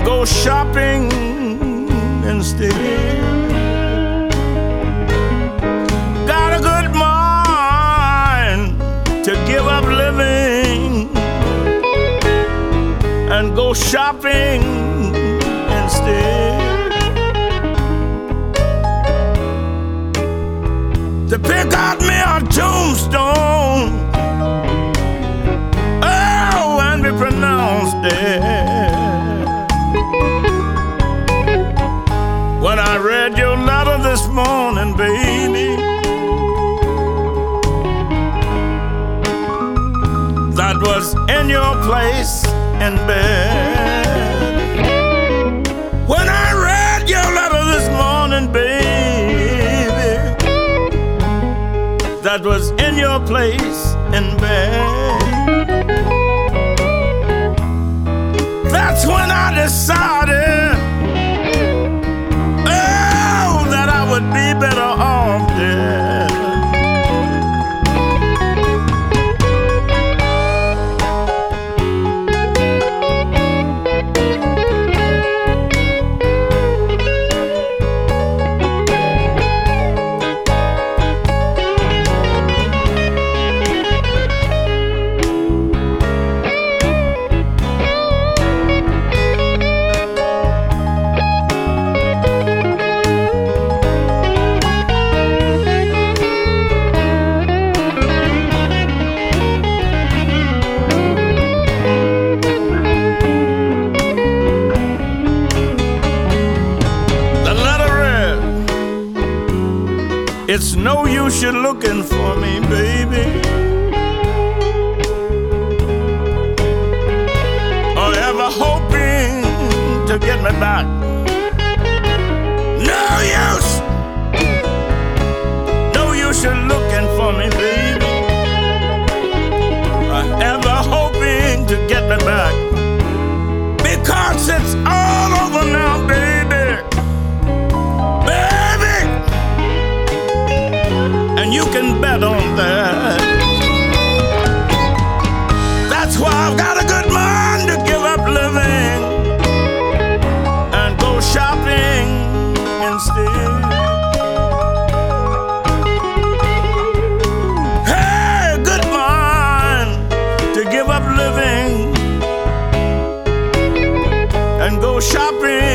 and go shopping instead. Got a good mind to give up living and go shopping instead. To pick out me a tombstone, oh, and be pronounced dead. When I read your letter this morning, baby, that was in your place in bed. When I read your letter this morning, baby, that was in your place in bed. That's when I decided, oh, that I would be better off dead. It's no use you looking for me, baby, or ever hoping to get me back. No use! No use you looking for me, baby, or ever hoping to get me back. Because it's all over now, baby. You can bet on that. That's why I've got a good mind to give up living and go shopping instead. Hey, good mind to give up living and go shopping